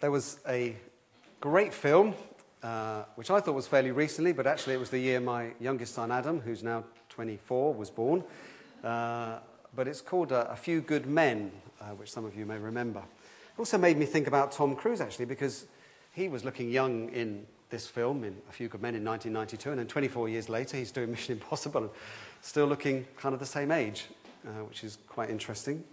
There was a great film, which I thought was fairly recently, but actually it was the year my youngest son Adam, who's now 24, was born. But it's called A Few Good Men, which some of you may remember. It also made me think about Tom Cruise, actually, because he was looking young in this film, in A Few Good Men in 1992, and then 24 years later he's doing Mission Impossible and still looking kind of the same age, which is quite interesting.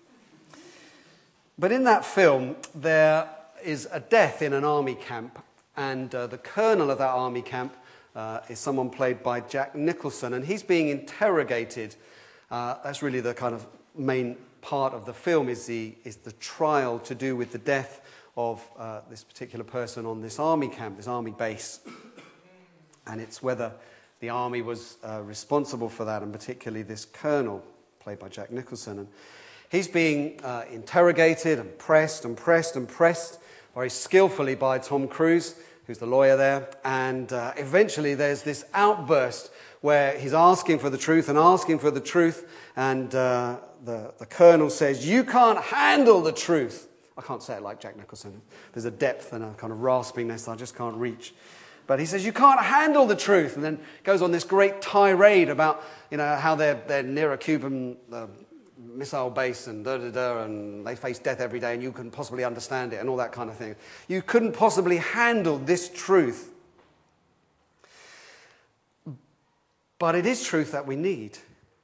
But in that film, there is a death in an army camp, and the colonel of that army camp is someone played by Jack Nicholson, and he's being interrogated. That's really the kind of main part of the film, is the trial to do with the death of this particular person on this army camp, this army base. And it's whether the army was responsible for that, and particularly this colonel, played by Jack Nicholson. And he's being interrogated and pressed very skillfully by Tom Cruise, who's the lawyer there. And eventually there's this outburst where he's asking for the truth, and the colonel says, "You can't handle the truth." I can't say it like Jack Nicholson. There's a depth and a kind of raspiness I just can't reach. But he says, "You can't handle the truth," and then goes on this great tirade about, how they're near a Cuban missile base and and they face death every day and you couldn't possibly understand it and all that kind of thing. You couldn't possibly handle this truth. But it is truth that we need.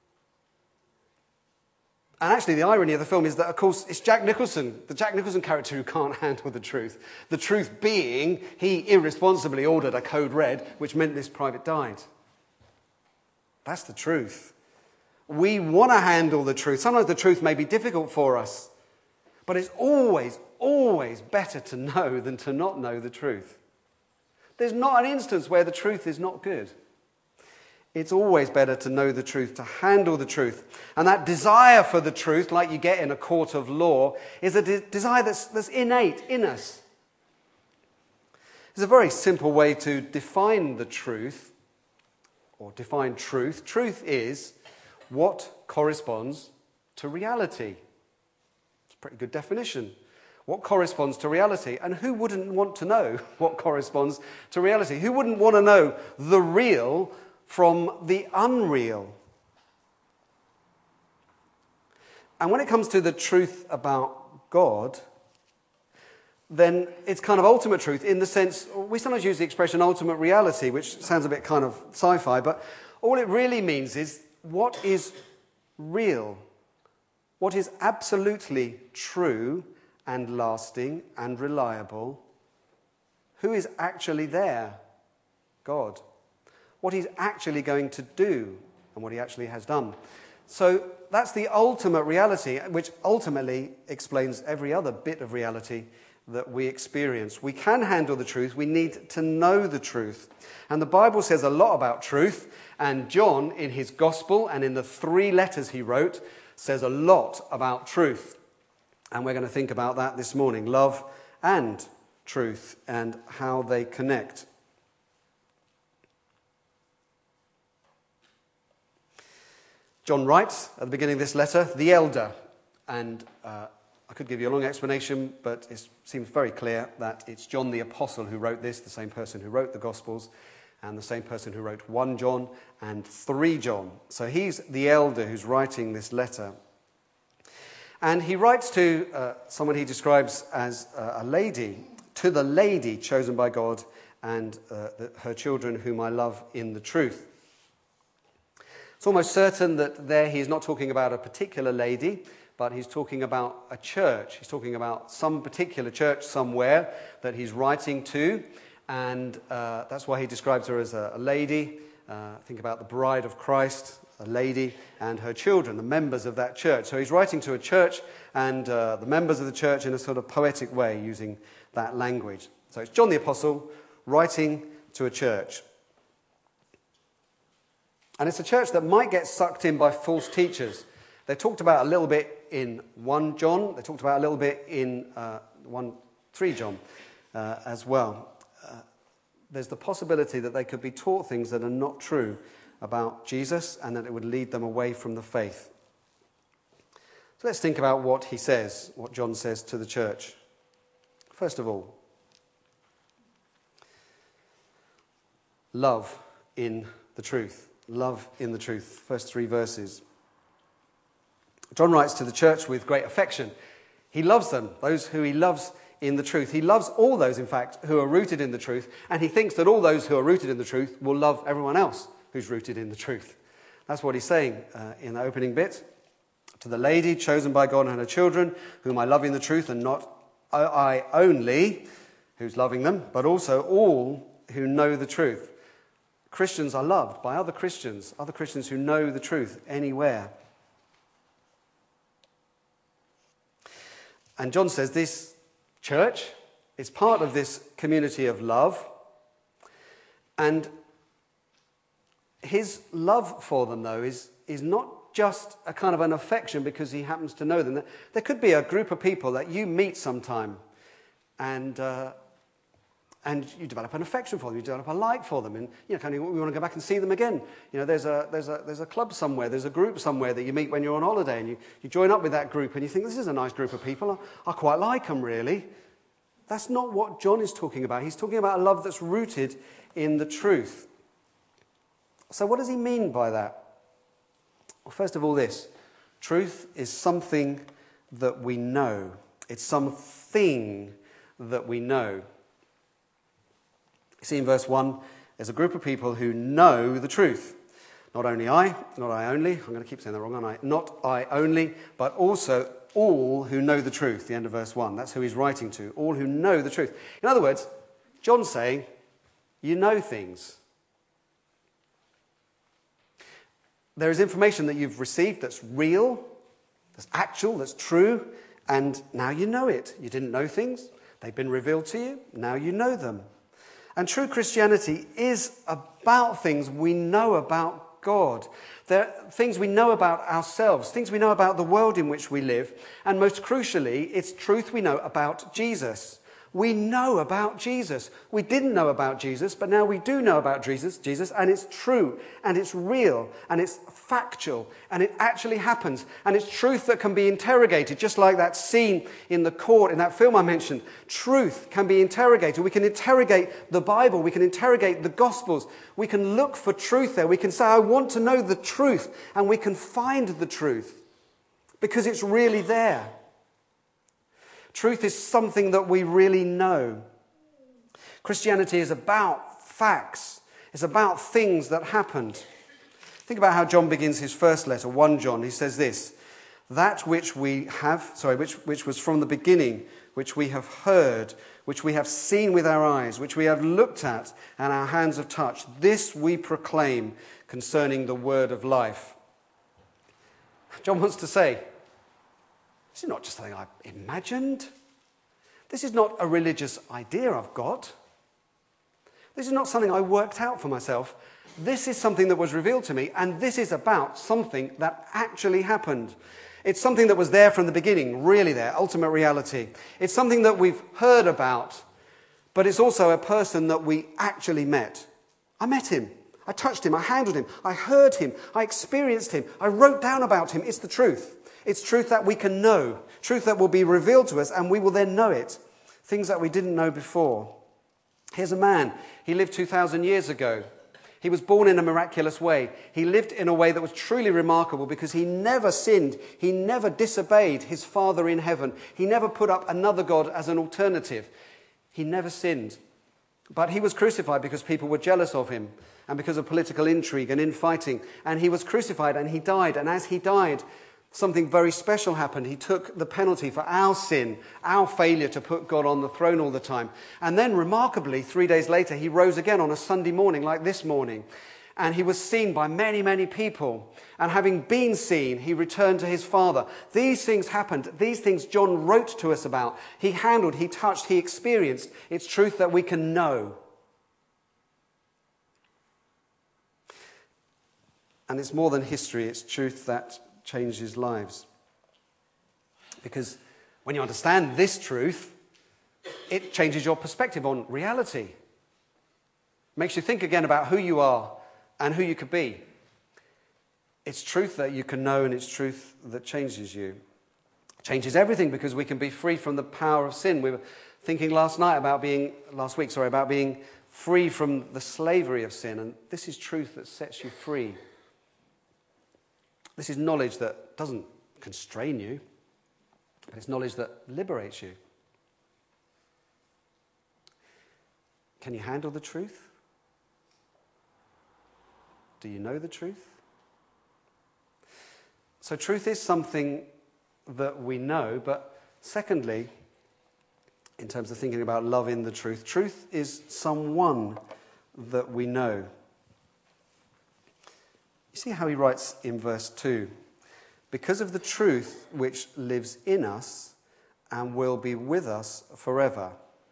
And actually the irony of the film is that, of course, it's Jack Nicholson, the Jack Nicholson character, who can't handle the truth. The truth being, he irresponsibly ordered a code red, which meant this private died. That's the truth. We want to handle the truth. Sometimes the truth may be difficult for us, but it's always, always better to know than to not know the truth. There's not an instance where the truth is not good. It's always better to know the truth, to handle the truth. And that desire for the truth, like you get in a court of law, is a desire that's innate in us. There's a very simple way to define the truth, or define truth. Truth is what corresponds to reality. It's a pretty good definition. What corresponds to reality? And who wouldn't want to know what corresponds to reality? Who wouldn't want to know the real from the unreal? And when it comes to the truth about God, then it's kind of ultimate truth in the sense, we sometimes use the expression ultimate reality, which sounds a bit kind of sci-fi, but all it really means is what is real, what is absolutely true and lasting and reliable, who is actually there? God. What he's actually going to do and what he actually has done. So that's the ultimate reality, which ultimately explains every other bit of reality that we experience. We can handle the truth. We need to know the truth. And the Bible says a lot about truth. And John, in his gospel and in the 3 letters he wrote, says a lot about truth. And we're going to think about that this morning. Love and truth and how they connect. John writes at the beginning of this letter, the elder, and I could give you a long explanation, but it seems very clear that it's John the Apostle who wrote this, the same person who wrote the Gospels, and the same person who wrote 1 John and 3 John. So he's the elder who's writing this letter. And he writes to someone he describes as a lady, to the lady chosen by God and her children whom I love in the truth. It's almost certain that there he is not talking about a particular lady, but he's talking about a church. He's talking about some particular church somewhere that he's writing to, and that's why he describes her as a lady. Think about the bride of Christ, a lady, and her children, the members of that church. So he's writing to a church and the members of the church in a sort of poetic way, using that language. So it's John the Apostle writing to a church. And it's a church that might get sucked in by false teachers. They talked about a little bit in 1 John. They talked about a little bit in 3 John as well. There's the possibility that they could be taught things that are not true about Jesus and that it would lead them away from the faith. So let's think about what he says, what John says to the church. First of all, love in the truth. Love in the truth. First 3 verses. John writes to the church with great affection. He loves them, those who he loves in the truth. He loves all those, in fact, who are rooted in the truth, and he thinks that all those who are rooted in the truth will love everyone else who's rooted in the truth. That's what he's saying in the opening bit. To the lady chosen by God and her children, whom I love in the truth, and not I only, who's loving them, but also all who know the truth. Christians are loved by other Christians who know the truth anywhere. And John says this church is part of this community of love, and his love for them, though, is not just a kind of an affection because he happens to know them. There could be a group of people that you meet sometime, and you develop an affection for them, you develop a like for them, and we want to go back and see them again. There's a club somewhere, there's a group somewhere that you meet when you're on holiday, and you join up with that group, and you think, this is a nice group of people, I quite like them, really. That's not what John is talking about. He's talking about a love that's rooted in the truth. So what does he mean by that? Well, first of all, this. Truth is something that we know. It's something that we know. You see in verse 1, there's a group of people who know the truth. Not only I only, I'm going to keep saying that wrong, aren't I? Not I only, but also all who know the truth, the end of verse 1. That's who he's writing to, all who know the truth. In other words, John's saying, you know things. There is information that you've received that's real, that's actual, that's true, and now you know it. You didn't know things, they've been revealed to you, now you know them. And true Christianity is about things we know about God. There are things we know about ourselves, things we know about the world in which we live, and most crucially, it's truth we know about Jesus. We know about Jesus. We didn't know about Jesus, but now we do know about Jesus, and it's true, and it's real, and it's factual, and it actually happens, and it's truth that can be interrogated, just like that scene in the court in that film I mentioned. Truth can be interrogated. We can interrogate the Bible. We can interrogate the Gospels. We can look for truth there. We can say, I want to know the truth, and we can find the truth because it's really there. Truth is something that we really know. Christianity is about facts. It's about things that happened. Think about how John begins his first letter, 1 John. He says this, that which which was from the beginning, which we have heard, which we have seen with our eyes, which we have looked at and our hands have touched, this we proclaim concerning the word of life. John wants to say, this is not just something I imagined. This is not a religious idea I've got. This is not something I worked out for myself. This is something that was revealed to me, and this is about something that actually happened. It's something that was there from the beginning, really there, ultimate reality. It's something that we've heard about, but it's also a person that we actually met. I met him. I touched him. I handled him. I heard him. I experienced him. I wrote down about him. It's the truth. It's truth that we can know, truth that will be revealed to us, and we will then know it, things that we didn't know before. Here's a man. He lived 2,000 years ago. He was born in a miraculous way. He lived in a way that was truly remarkable because he never sinned. He never disobeyed his Father in heaven. He never put up another God as an alternative. He never sinned. But he was crucified because people were jealous of him and because of political intrigue and infighting. And he was crucified and he died. And as he died, something very special happened. He took the penalty for our sin, our failure to put God on the throne all the time. And then, remarkably, 3 days later, he rose again on a Sunday morning like this morning. And he was seen by many, many people. And having been seen, he returned to his Father. These things happened. These things John wrote to us about. He handled, he touched, he experienced. It's truth that we can know. And it's more than history. It's truth that changes lives. Because when you understand this truth, it changes your perspective on reality. Makes you think again about who you are and who you could be. It's truth that you can know, and it's truth that changes you. Changes everything because we can be free from the power of sin. We were thinking last week, about being free from the slavery of sin. And this is truth that sets you free. This is knowledge that doesn't constrain you, but it's knowledge that liberates you. Can you handle the truth? Do you know the truth? So truth is something that we know, but secondly, in terms of thinking about love in the truth, truth is someone that we know. You see how he writes in verse 2, because of the truth which lives in us and will be with us forever.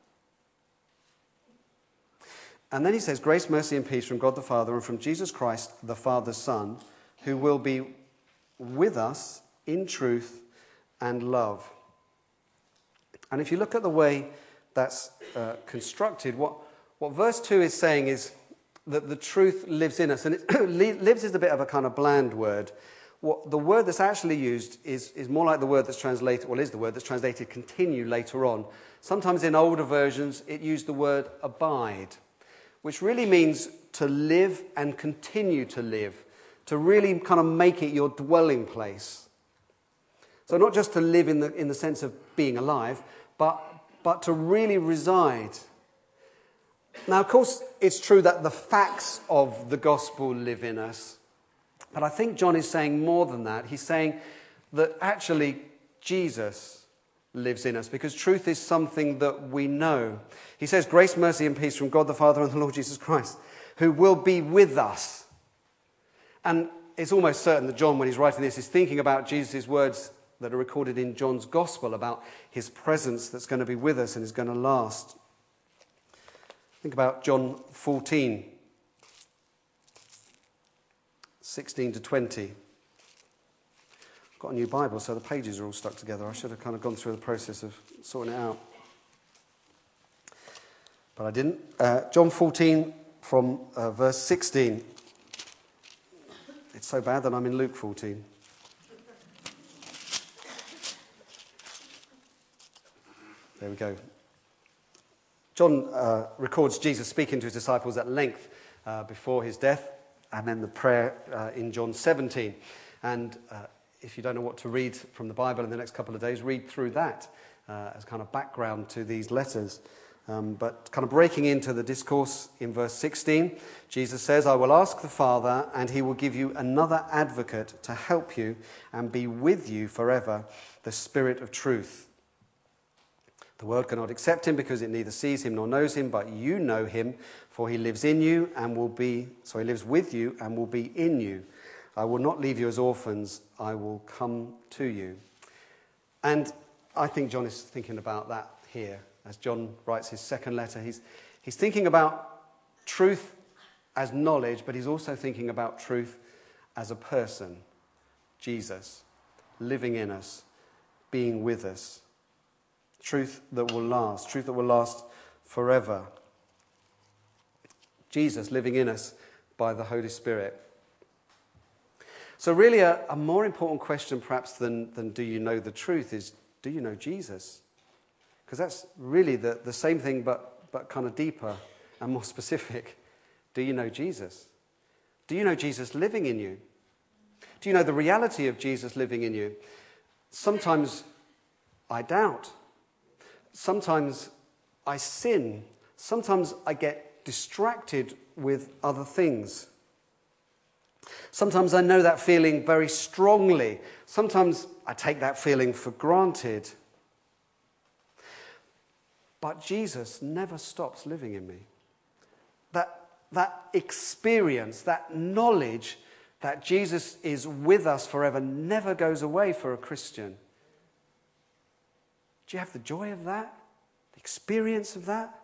And then he says, grace, mercy and peace from God the Father and from Jesus Christ, the Father's Son, who will be with us in truth and love. And if you look at the way that's constructed, what verse 2 is saying is that the truth lives in us. And lives is a bit of a kind of bland word. What the word that's actually used is more like the word that's translated, is the word that's translated continue later on. Sometimes in older versions it used the word abide, which really means to live and continue to live, to really kind of make it your dwelling place. So not just to live in the sense of being alive, but to really reside. Now, of course, it's true that the facts of the gospel live in us, but I think John is saying more than that. He's saying that actually Jesus lives in us, because truth is something that we know. He says, grace, mercy and peace from God the Father and the Lord Jesus Christ, who will be with us. And it's almost certain that John, when he's writing this, is thinking about Jesus' words that are recorded in John's Gospel about his presence that's going to be with us and is going to last. Think about John 14, 16 to 20. I've got a new Bible, so the pages are all stuck together. I should have kind of gone through the process of sorting it out. But I didn't. John 14 from verse 16. It's so bad that I'm in Luke 14. There we go. John records Jesus speaking to his disciples at length before his death, and then the prayer in John 17. And if you don't know what to read from the Bible in the next couple of days, read through that as kind of background to these letters. But kind of breaking into the discourse in verse 16, Jesus says, I will ask the Father, and he will give you another advocate to help you and be with you forever, the Spirit of truth. The world cannot accept him because it neither sees him nor knows him, but you know him, for he lives in you and he lives with you and will be in you. I will not leave you as orphans, I will come to you. And I think John is thinking about that here. As John writes his second letter, he's thinking about truth as knowledge, but he's also thinking about truth as a person, Jesus, living in us, being with us. Truth that will last forever. Jesus living in us by the Holy Spirit. So really a more important question perhaps than do you know the truth is, do you know Jesus? Because that's really the same thing but kind of deeper and more specific. Do you know Jesus? Do you know Jesus living in you? Do you know the reality of Jesus living in you? Sometimes I doubt. Sometimes I sin. Sometimes I get distracted with other things. Sometimes I know that feeling very strongly. Sometimes I take that feeling for granted. But Jesus never stops living in me. That experience, that knowledge that Jesus is with us forever never goes away for a Christian. Do you have the joy of that? The experience of that?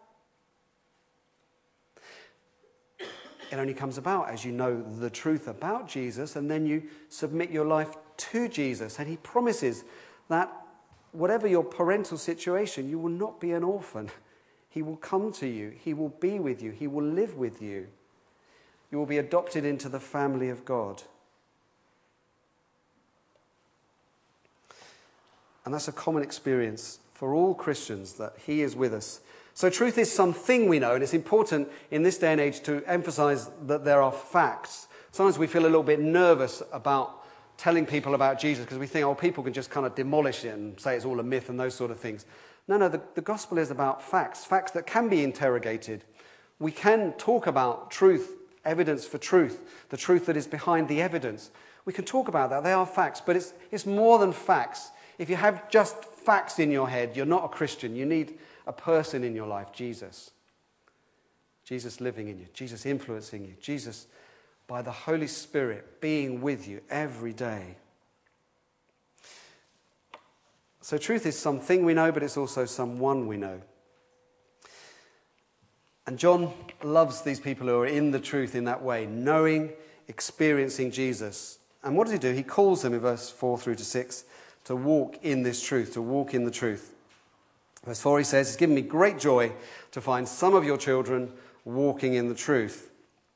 It only comes about as you know the truth about Jesus, and then you submit your life to Jesus. And he promises that whatever your parental situation, you will not be an orphan. He will come to you. He will be with you. He will live with you. You will be adopted into the family of God. And that's a common experience for all Christians, that he is with us. So truth is something we know, and it's important in this day and age to emphasize that there are facts. Sometimes we feel a little bit nervous about telling people about Jesus because we think, oh, people can just kind of demolish it and say it's all a myth and those sort of things. No, the gospel is about facts that can be interrogated. We can talk about truth, evidence for truth, the truth that is behind the evidence. We can talk about that. They are facts, but it's more than facts. If you have just facts in your head, you're not a Christian. You need a person in your life, Jesus. Jesus living in you, Jesus influencing you, Jesus by the Holy Spirit being with you every day. So truth is something we know, but it's also someone we know. And John loves these people who are in the truth in that way, knowing, experiencing Jesus. And what does he do? He calls them in verse 4 through to 6 to walk in this truth, to walk in the truth. Verse 4 he says, it's given me great joy to find some of your children walking in the truth.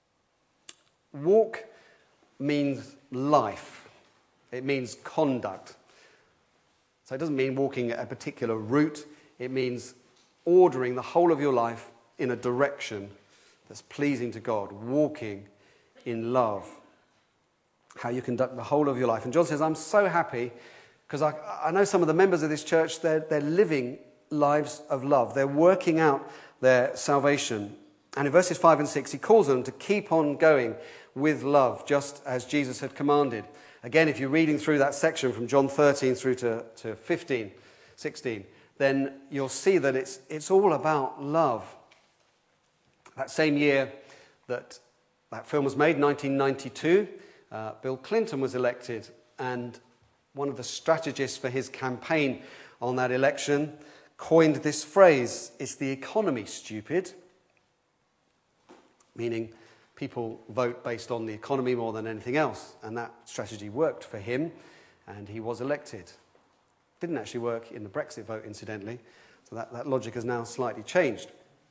Walk means life. It means conduct. So it doesn't mean walking a particular route. It means ordering the whole of your life in a direction that's pleasing to God, walking in love. How you conduct the whole of your life. And John says, I'm so happy because I know some of the members of this church, they're living lives of love. They're working out their salvation. And in verses 5 and 6, he calls them to keep on going with love, just as Jesus had commanded. Again, if you're reading through that section from John 13 through to 16, then you'll see that it's all about love. That same year that film was made, 1992, Bill Clinton was elected, and one of the strategists for his campaign on that election coined this phrase, it's the economy, stupid, meaning people vote based on the economy more than anything else, and that strategy worked for him, and he was elected. Didn't actually work in the Brexit vote, incidentally, so that logic has now slightly changed.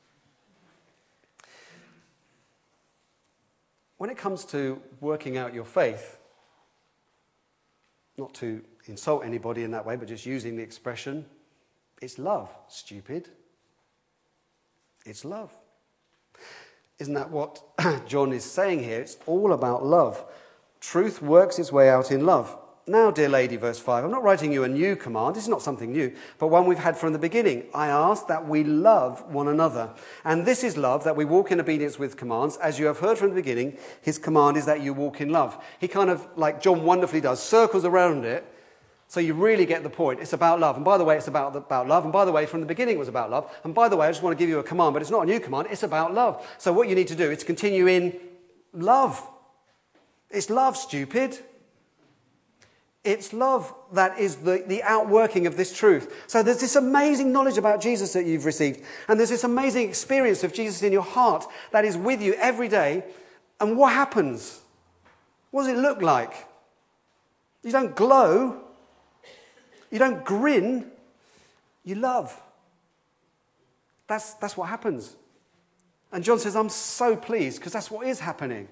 When it comes to working out your faith, not to insult anybody in that way, but just using the expression, it's love, stupid. It's love. Isn't that what John is saying here? It's all about love. Truth works its way out in love. Now, dear lady, verse 5, I'm not writing you a new command. This is not something new, but one we've had from the beginning. I ask that we love one another. And this is love, that we walk in obedience with commands. As you have heard from the beginning, his command is that you walk in love. He kind of, like John wonderfully does, circles around it, so you really get the point. It's about love. And by the way, it's about love. And by the way, from the beginning it was about love. And by the way, I just want to give you a command, but it's not a new command. It's about love. So what you need to do is continue in love. It's love, stupid. It's love that is the outworking of this truth. So there's this amazing knowledge about Jesus that you've received. And there's this amazing experience of Jesus in your heart that is with you every day. And what happens? What does it look like? You don't glow. You don't grin. You love. That's what happens. And John says, I'm so pleased because that's what is happening.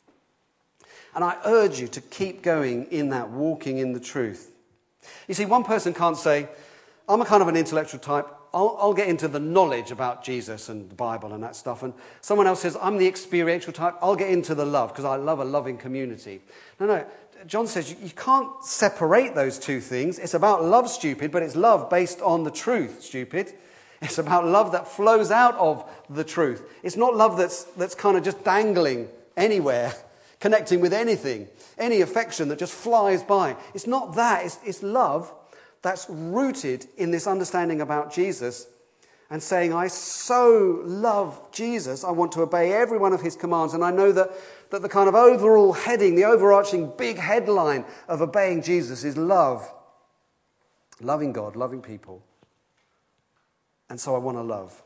And I urge you to keep going in that, walking in the truth. You see, one person can't say, I'm a kind of an intellectual type. I'll get into the knowledge about Jesus and the Bible and that stuff. And someone else says, I'm the experiential type. I'll get into the love because I love a loving community. No. John says you can't separate those two things. It's about love, stupid, but it's love based on the truth, stupid. It's about love that flows out of the truth. It's not love that's kind of just dangling anywhere, connecting with anything, any affection that just flies by. It's not that. It's love that's rooted in this understanding about Jesus and saying, I so love Jesus, I want to obey every one of his commands. And I know that the kind of overall heading, the overarching big headline of obeying Jesus is love. Loving God, loving people. And so I want to love.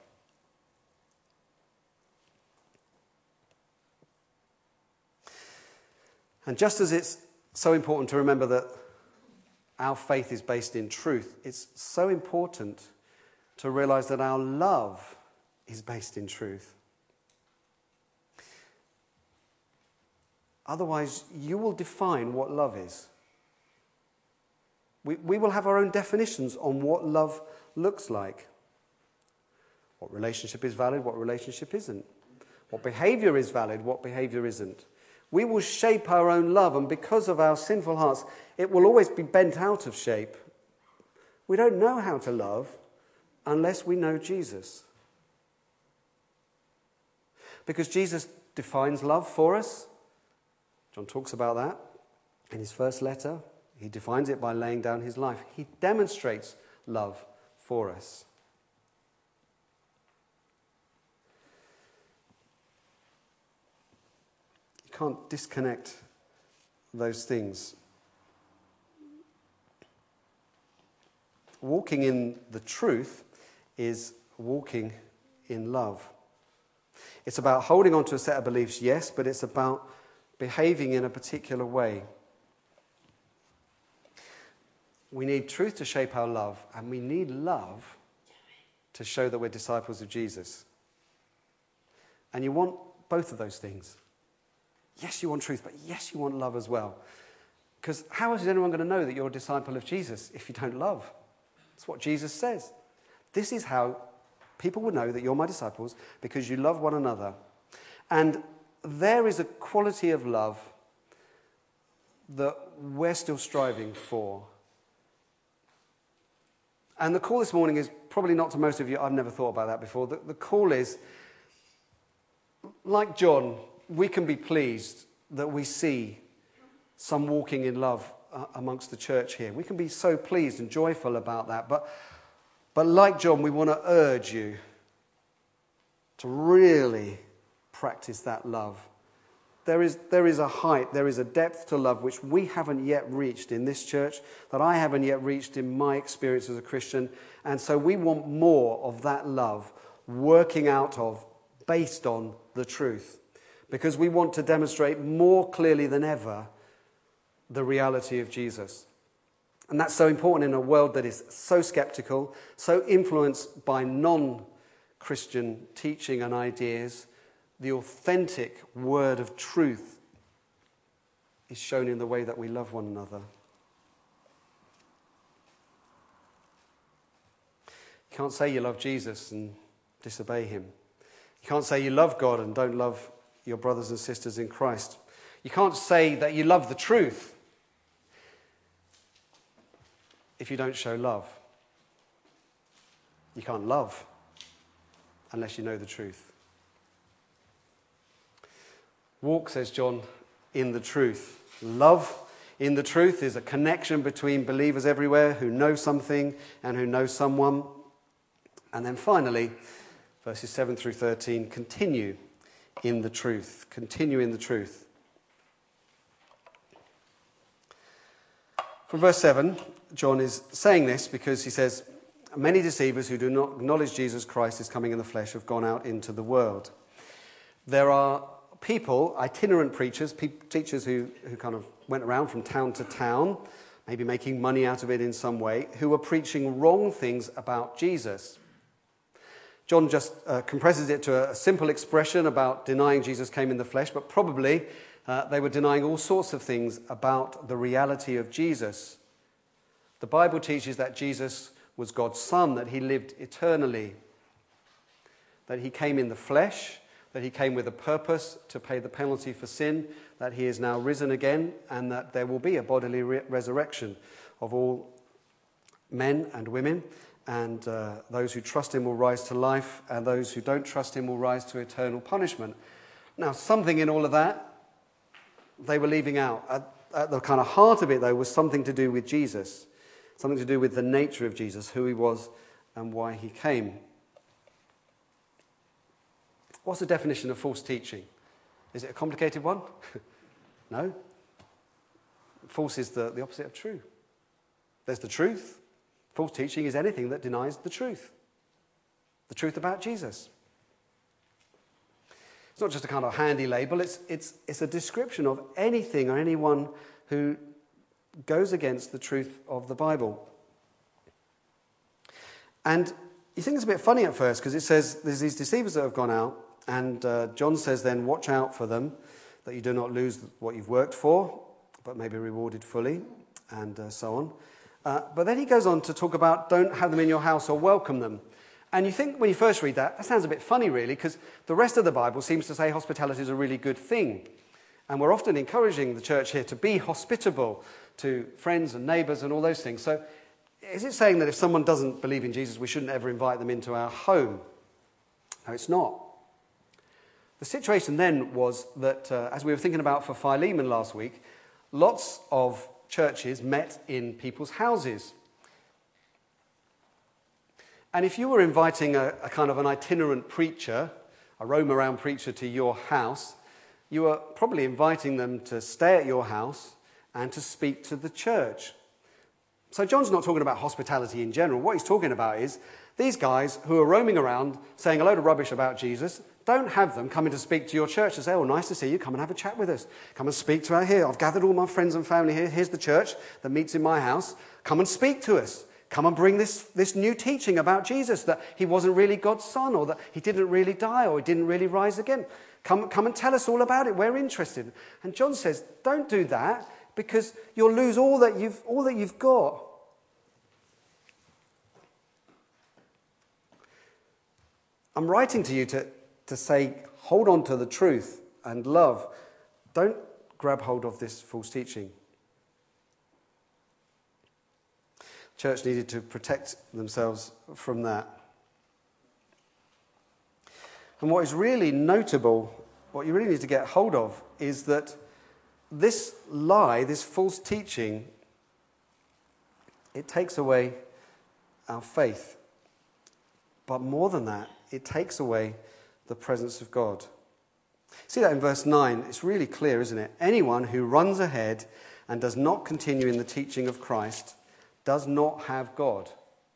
And just as it's so important to remember that our faith is based in truth, it's so important to realize that our love is based in truth. Otherwise, you will define what love is. We will have our own definitions on what love looks like. What relationship is valid, what relationship isn't. What behavior is valid, what behavior isn't. We will shape our own love, and because of our sinful hearts, it will always be bent out of shape. We don't know how to love unless we know Jesus. Because Jesus defines love for us. John talks about that in his first letter. He defines it by laying down his life. He demonstrates love for us. You can't disconnect those things. Walking in the truth is walking in love. It's about holding on to a set of beliefs, yes, but it's about behaving in a particular way. We need truth to shape our love, and we need love to show that we're disciples of Jesus. And you want both of those things. Yes, you want truth, but yes, you want love as well. Because how is anyone going to know that you're a disciple of Jesus if you don't love? That's what Jesus says. This is how people will know that you're my disciples, because you love one another. And there is a quality of love that we're still striving for. And the call this morning is probably not to most of you. I've never thought about that before. The call is, like John, we can be pleased that we see some walking in love amongst the church here. We can be so pleased and joyful about that. But like John, we want to urge you to really practice that love. There is a height, there is a depth to love which we haven't yet reached in this church, that I haven't yet reached in my experience as a Christian. And so we want more of that love working out of, based on the truth. Because we want to demonstrate more clearly than ever the reality of Jesus. And that's so important in a world that is so skeptical, so influenced by non-Christian teaching and ideas. The authentic word of truth is shown in the way that we love one another. You can't say you love Jesus and disobey him. You can't say you love God and don't love your brothers and sisters in Christ. You can't say that you love the truth if you don't show love. You can't love unless you know the truth. Walk, says John, in the truth. Love in the truth is a connection between believers everywhere who know something and who know someone. And then finally, verses 7 through 13, continue in the truth. Continue in the truth. From verse 7, John is saying this because he says, many deceivers who do not acknowledge Jesus Christ is coming in the flesh have gone out into the world. There are people, itinerant preachers, teachers who kind of went around from town to town, maybe making money out of it in some way, who are preaching wrong things about Jesus. John just compresses it to a simple expression about denying Jesus came in the flesh, but probably they were denying all sorts of things about the reality of Jesus. The Bible teaches that Jesus was God's Son, that he lived eternally, that he came in the flesh, that he came with a purpose to pay the penalty for sin, that he is now risen again, and that there will be a bodily resurrection of all men and women, and those who trust him will rise to life, and those who don't trust him will rise to eternal punishment. Now, something in all of that they were leaving out. At the kind of heart of it, though, was something to do with Jesus, something to do with the nature of Jesus, who he was and why he came. What's the definition of false teaching? Is it a complicated one? No. False is the opposite of true. There's the truth. False teaching is anything that denies the truth about Jesus. It's not just a kind of handy label, it's a description of anything or anyone who goes against the truth of the Bible. And you think it's a bit funny at first, because it says there's these deceivers that have gone out, and John says then, watch out for them, that you do not lose what you've worked for, but may be rewarded fully, and so on. But then he goes on to talk about don't have them in your house or welcome them. And you think when you first read that, that sounds a bit funny really, because the rest of the Bible seems to say hospitality is a really good thing. And we're often encouraging the church here to be hospitable to friends and neighbours and all those things. So is it saying that if someone doesn't believe in Jesus, we shouldn't ever invite them into our home? No, it's not. The situation then was that, as we were thinking about for Philemon last week, lots of churches met in people's houses. And if you were inviting a kind of an itinerant preacher, a roam-around preacher to your house, you were probably inviting them to stay at your house and to speak to the church. So John's not talking about hospitality in general. What he's talking about is these guys who are roaming around saying a load of rubbish about Jesus, don't have them coming to speak to your church and say, oh, nice to see you, come and have a chat with us. Come and speak to our here. I've gathered all my friends and family here. Here's the church that meets in my house. Come and speak to us. Come and bring this new teaching about Jesus, that he wasn't really God's son, or that he didn't really die, or he didn't really rise again. Come and tell us all about it. We're interested. And John says, don't do that, because you'll lose all that you've got. I'm writing to you to say, hold on to the truth and love. Don't grab hold of this false teaching. Church needed to protect themselves from that. And what is really notable, what you really need to get hold of, is that this lie, this false teaching, it takes away our faith. But more than that, it takes away the presence of God. See that in verse 9? It's really clear, isn't it? Anyone who runs ahead and does not continue in the teaching of Christ does not have God.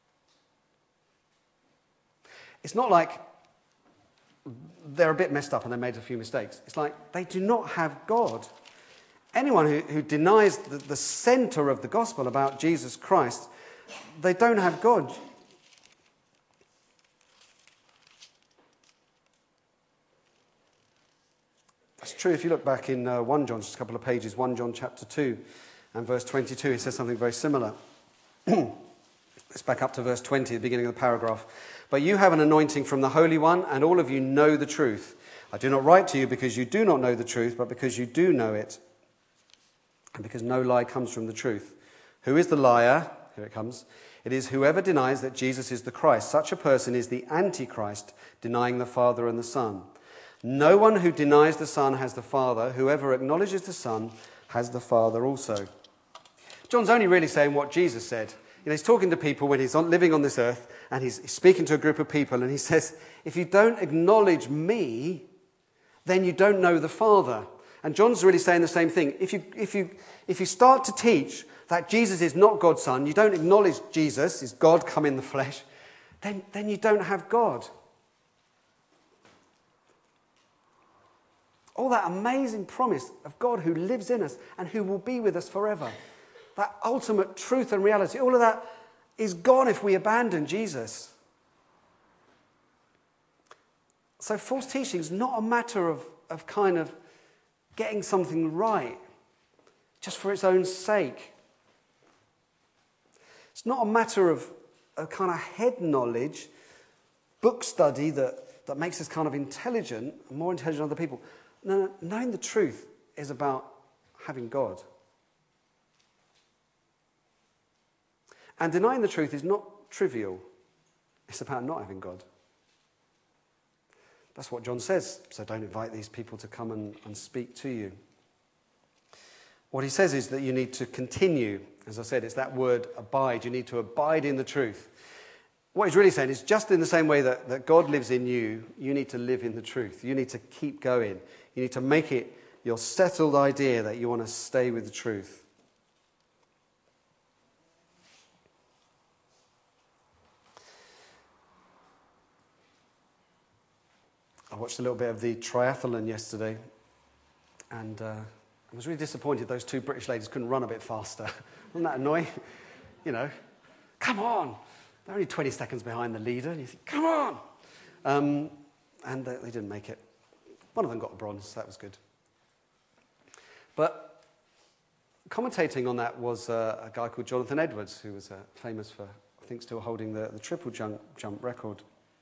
It's not like they're a bit messed up and they made a few mistakes. It's like they do not have God. Anyone who denies the center of the gospel about Jesus Christ, they don't have God. That's true if you look back in 1 John, just a couple of pages, 1 John chapter 2 and verse 22, it says something very similar. Let's back up to verse 20, the beginning of the paragraph. But you have an anointing from the Holy One, and all of you know the truth. I do not write to you because you do not know the truth, but because you do know it, and because no lie comes from the truth. Who is the liar? Here it comes. It is whoever denies that Jesus is the Christ. Such a person is the Antichrist, denying the Father and the Son. No one who denies the Son has the Father. Whoever acknowledges the Son has the Father also. John's only really saying what Jesus said. You know, he's talking to people when he's living on this earth, and he's speaking to a group of people, and he says, if you don't acknowledge me, then you don't know the Father. And John's really saying the same thing. If you start to teach that Jesus is not God's Son, you don't acknowledge Jesus is God come in the flesh, then you don't have God. All that amazing promise of God who lives in us and who will be with us forever. That ultimate truth and reality, all of that is gone if we abandon Jesus. So false teaching is not a matter of kind of getting something right just for its own sake. It's not a matter of a kind of head knowledge, book study that makes us kind of intelligent, more intelligent than other people. No, knowing the truth is about having God. And denying the truth is not trivial. It's about not having God. That's what John says. So don't invite these people to come and speak to you. What he says is that you need to continue. As I said, it's that word abide. You need to abide in the truth. What he's really saying is just in the same way that God lives in you, you need to live in the truth. You need to keep going. You need to make it your settled idea that you want to stay with the truth. I watched a little bit of the triathlon yesterday, and I was really disappointed those two British ladies couldn't run a bit faster. Wasn't that annoying? You know, come on. They're only 20 seconds behind the leader, and you think, come on. And they didn't make it. One of them got a bronze, so that was good. But Commentating on that was a guy called Jonathan Edwards, who was famous for, I think, still holding the triple jump record.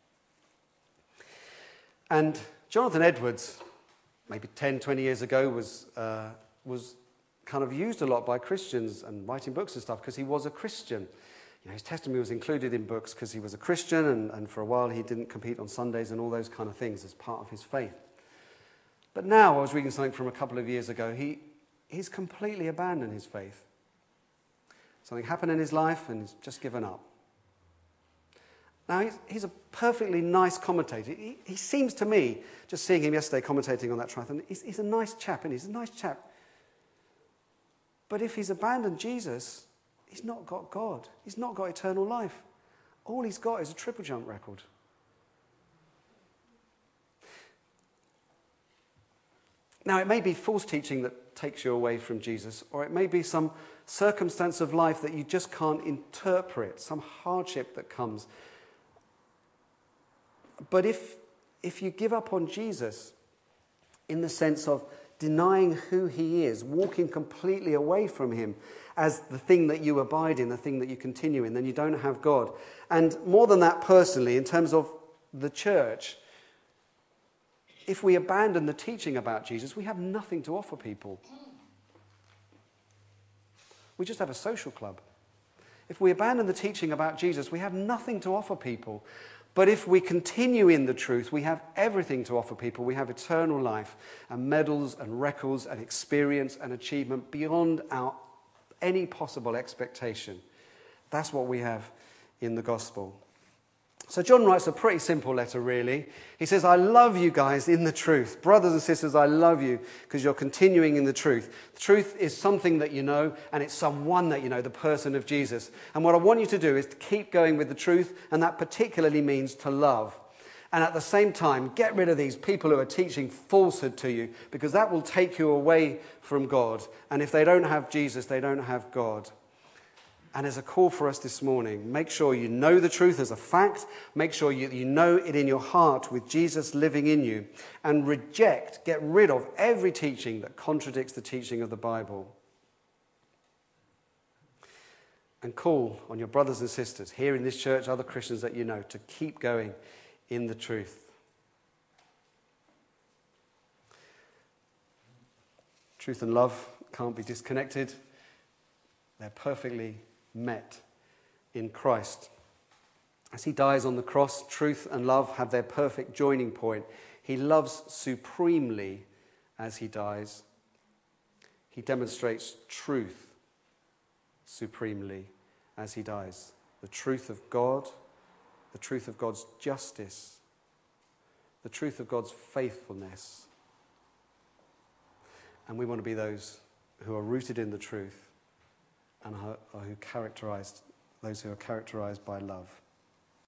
And Jonathan Edwards, maybe 10, 20 years ago, was kind of used a lot by Christians and writing books and stuff because he was a Christian. His testimony was included in books because he was a Christian, and for a while he didn't compete on Sundays and all those kind of things as part of his faith. But now, I was reading something from a couple of years ago, he's completely abandoned his faith. Something happened in his life and he's just given up. Now, he's a perfectly nice commentator. He seems to me, just seeing him yesterday commentating on that triathlon, he's a nice chap, and he's a nice chap. But if he's abandoned Jesus, he's not got God. He's not got eternal life. All he's got is a triple jump record. Now, it may be false teaching that takes you away from Jesus, or it may be some circumstance of life that you just can't interpret, some hardship that comes. But if you give up on Jesus in the sense of denying who he is, walking completely away from him as the thing that you abide in, the thing that you continue in, then you don't have God. And more than that, personally, in terms of the church, if we abandon the teaching about Jesus, we have nothing to offer people. We just have a social club. If we abandon the teaching about Jesus, we have nothing to offer people. But if we continue in the truth, we have everything to offer people. We have eternal life and medals and records and experience and achievement beyond any possible expectation. That's what we have in the gospel. So John writes a pretty simple letter, really. He says, I love you guys in the truth. Brothers and sisters, I love you because you're continuing in the truth. The truth is something that you know, and it's someone that you know, the person of Jesus. And what I want you to do is to keep going with the truth, and that particularly means to love. And at the same time, get rid of these people who are teaching falsehood to you, because that will take you away from God. And if they don't have Jesus, they don't have God. And as a call for us this morning, make sure you know the truth as a fact. Make sure you know it in your heart with Jesus living in you. And get rid of every teaching that contradicts the teaching of the Bible. And call on your brothers and sisters here in this church, other Christians that you know, to keep going in the truth. Truth and love can't be disconnected. They're perfectly met in Christ. As he dies on the cross, truth and love have their perfect joining point. He loves supremely as he dies. He demonstrates truth supremely as he dies. The truth of God, the truth of God's justice, the truth of God's faithfulness. And we want to be those who are rooted in the truth and those who are characterized by love.